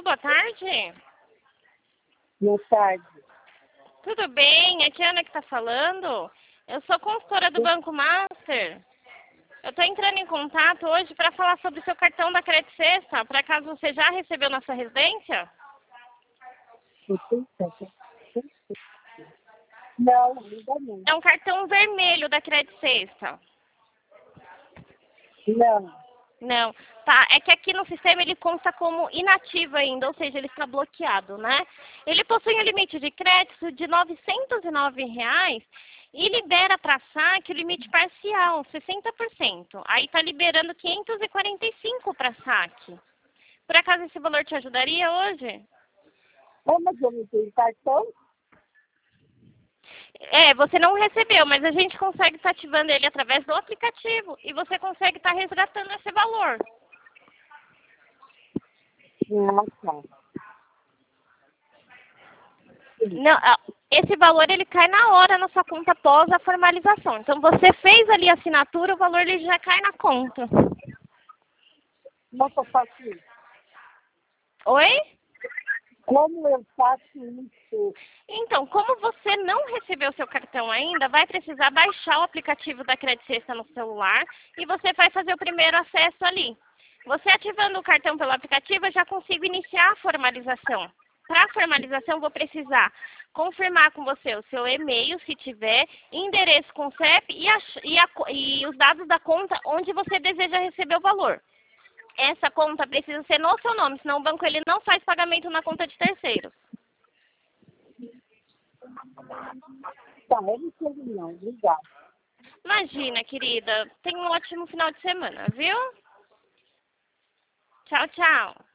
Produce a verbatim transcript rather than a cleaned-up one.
boa tarde. Boa tarde. Tudo bem? Aqui é a Ana que está falando. Eu sou consultora do Banco Master. Eu estou entrando em contato hoje para falar sobre o seu cartão da Credit Sexta, por acaso você já recebeu na sua residência? Não, ainda não. É um cartão vermelho da Credit Sexta. Não. Não, tá, é que aqui no sistema ele consta como inativo ainda, ou seja, ele está bloqueado, né? Ele possui um limite de crédito de novecentos e nove reais e libera para saque o limite parcial, sessenta por cento. Aí está liberando quinhentos e quarenta e cinco para saque. Por acaso esse valor te ajudaria hoje? É, mas eu não tenho cartão? É, você não recebeu, mas a gente consegue estar ativando ele através do aplicativo e você consegue estar resgatando esse valor. Ah, tá. Não, esse valor ele cai na hora na sua conta após a formalização. Então você fez ali a assinatura, o valor ele já cai na conta. Como eu faço isso? Oi? Como eu faço isso? Então, como você não recebeu seu cartão ainda, vai precisar baixar o aplicativo da Credit Sexta no celular e você vai fazer o primeiro acesso ali. Você ativando o cartão pelo aplicativo, eu já consigo iniciar a formalização. Para a formalização, vou precisar confirmar com você o seu e-mail, se tiver, endereço com C E P e, a, e, a, e os dados da conta onde você deseja receber o valor. Essa conta precisa ser no seu nome, senão o banco ele não faz pagamento na conta de terceiros. Tá, eu não sei não. Obrigada. Imagina, querida. Tenha um ótimo final de semana, viu? Tchau, tchau.